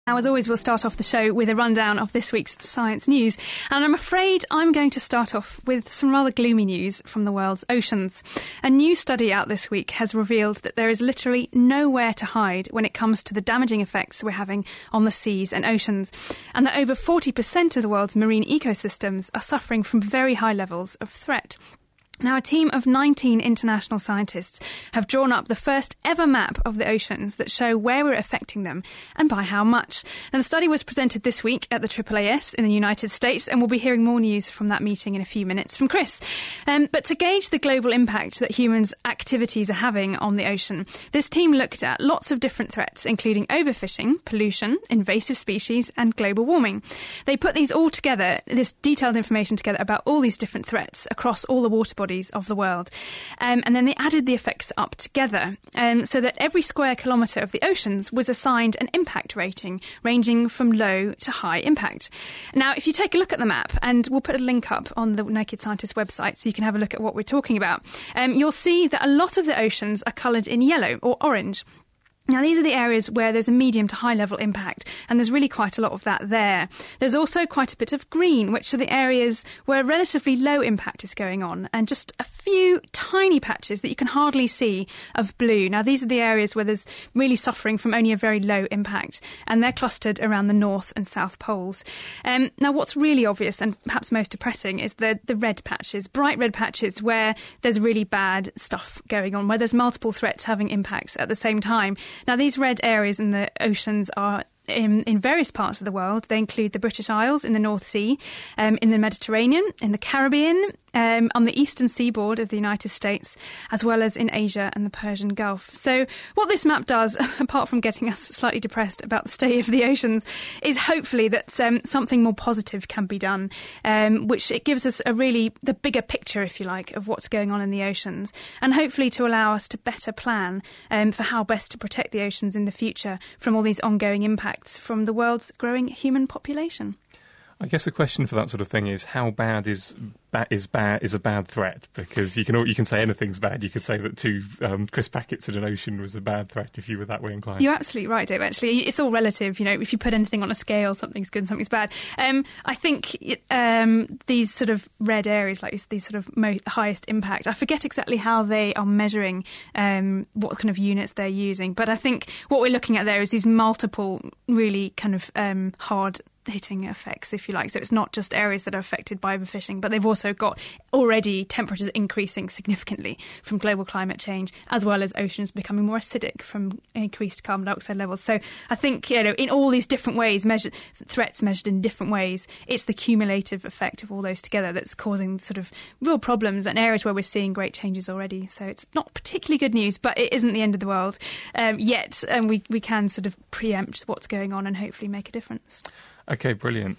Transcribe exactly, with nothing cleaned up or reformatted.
Now, as always, we'll start off the show with a rundown of this week's science news. And I'm afraid I'm going to start off with some rather gloomy news from the world's oceans. A new study out this week has revealed that there is literally nowhere to hide when it comes to the damaging effects we're having on the seas and oceans, and that over forty percent of the world's marine ecosystems are suffering from very high levels of threat. Now, a team of nineteen international scientists have drawn up the first ever map of the oceans that show where we're affecting them and by how much. Now, the study was presented this week at the A A A S in the United States, and we'll be hearing more news from that meeting in a few minutes from Chris. Um, but to gauge the global impact that humans' activities are having on the ocean, this team looked at lots of different threats, including overfishing, pollution, invasive species and global warming. They put these all together, this detailed information together about all these different threats across all the water bodies of the world. Um, and then they added the effects up together um, so that every square kilometre of the oceans was assigned an impact rating ranging from low to high impact. Now, if you take a look at the map, and we'll put a link up on the Naked Scientist website so you can have a look at what we're talking about, um, you'll see that a lot of the oceans are coloured in yellow or orange. Now, these are the areas where there's a medium to high level impact, and there's really quite a lot of that there. There's also quite a bit of green, which are the areas where relatively low impact is going on, and just a few tiny patches that you can hardly see of blue. Now, these are the areas where there's really suffering from only a very low impact, and they're clustered around the north and south poles. Um, now, what's really obvious and perhaps most depressing is the, the red patches, bright red patches where there's really bad stuff going on, where there's multiple threats having impacts at the same time. Now, these red areas in the oceans are in, in various parts of the world. They include the British Isles in the North Sea, um, in the Mediterranean, in the Caribbean, um, on the eastern seaboard of the United States, as well as in Asia and the Persian Gulf. So what this map does, apart from getting us slightly depressed about the state of the oceans, is hopefully that um, something more positive can be done, um, which it gives us a really, the bigger picture, if you like, of what's going on in the oceans, and hopefully to allow us to better plan um, for how best to protect the oceans in the future from all these ongoing impacts from the world's growing human population. I guess the question for that sort of thing is how bad is ba- is bad is a bad threat? Because you can you can say anything's bad. You could say that two um, crisp packets in an ocean was a bad threat if you were that way inclined. You're absolutely right, Dave. Actually, it's all relative. You know, if you put anything on a scale, something's good, something's bad. Um, I think um, these sort of red areas, like these sort of most highest impact, I forget exactly how they are measuring um, what kind of units they're using, but I think what we're looking at there is these multiple, really kind of um, hard hitting effects, if you like. So it's not just areas that are affected by overfishing, but they've also got already temperatures increasing significantly from global climate change, as well as oceans becoming more acidic from increased carbon dioxide levels. So I think, you know, in all these different ways, measured, threats measured in different ways, it's the cumulative effect of all those together that's causing sort of real problems and areas where we're seeing great changes already. So it's not particularly good news, but it isn't the end of the world um, yet, and we, we can sort of preempt what's going on and hopefully make a difference. OK, brilliant.